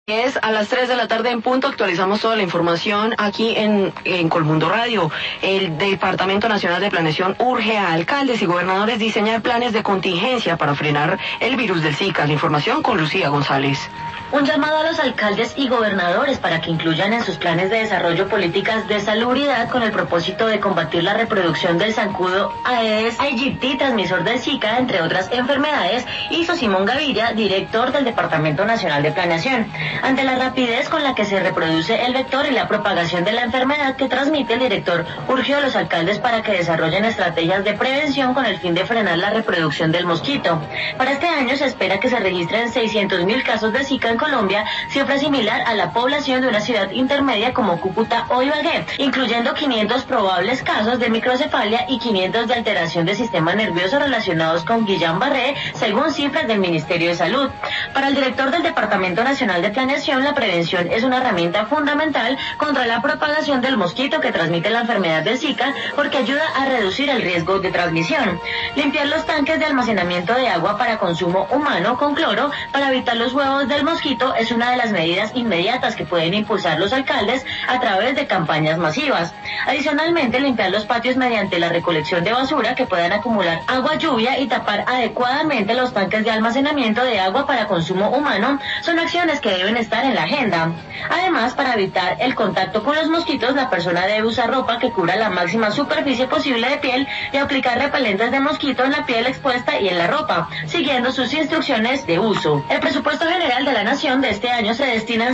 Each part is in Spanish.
Es a las 3 de la tarde en punto, actualizamos toda la información aquí en Colmundo Radio. El Departamento Nacional de Planeación urge a alcaldes y gobernadores diseñar planes de contingencia para frenar el virus del Zika. La información con Lucía González. Un llamado a los alcaldes y gobernadores para que incluyan en sus planes de desarrollo políticas de salubridad con el propósito de combatir la reproducción del zancudo Aedes aegypti, transmisor del Zika, entre otras enfermedades, hizo Simón Gaviria, director del Departamento Nacional de Planeación. Ante la rapidez con la que se reproduce el vector y la propagación de la enfermedad que transmite, el director urgió a los alcaldes para que desarrollen estrategias de prevención con el fin de frenar la reproducción del mosquito. Para este año se espera que se registren 600.000 casos de Zika en Colombia, cifra similar a la población de una ciudad intermedia como Cúcuta o Ibagué, incluyendo 500 probables casos de microcefalia y 500 de alteración del sistema nervioso relacionados con Guillain-Barré, según cifras del Ministerio de Salud. Para el director del Departamento Nacional de Planeación, la prevención es una herramienta fundamental contra la propagación del mosquito que transmite la enfermedad del Zika, porque ayuda a reducir el riesgo de transmisión. Limpiar los tanques de almacenamiento de agua para consumo humano con cloro para evitar los huevos del mosquito es una de las medidas inmediatas que pueden impulsar los alcaldes a través de campañas masivas. Adicionalmente, limpiar los patios mediante la recolección de basura que puedan acumular agua lluvia y tapar adecuadamente los tanques de almacenamiento de agua para consumo humano son acciones que deben estar en la agenda. Además, para evitar el contacto con los mosquitos, la persona debe usar ropa que cubra la máxima superficie posible de piel y aplicar repelentes de mosquito en la piel expuesta y en la ropa, siguiendo sus instrucciones de uso. El presupuesto general de la Nación de este año se destinan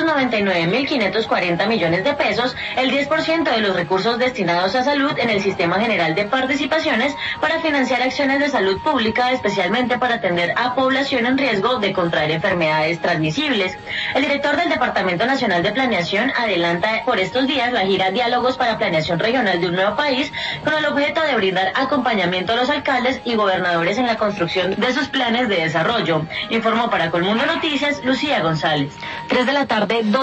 699.540 millones de pesos, el 10% de los recursos destinados a salud en el Sistema General de Participaciones para financiar acciones de salud pública, especialmente para atender a población en riesgo de contraer enfermedades transmisibles. El director del Departamento Nacional de Planeación adelanta por estos días la gira Diálogos para Planeación Regional de un Nuevo País, con el objeto de brindar acompañamiento a los alcaldes y gobernadores en la construcción de sus planes de desarrollo. Informó para Colmundo Noticias Lucía González. 3 de la tarde.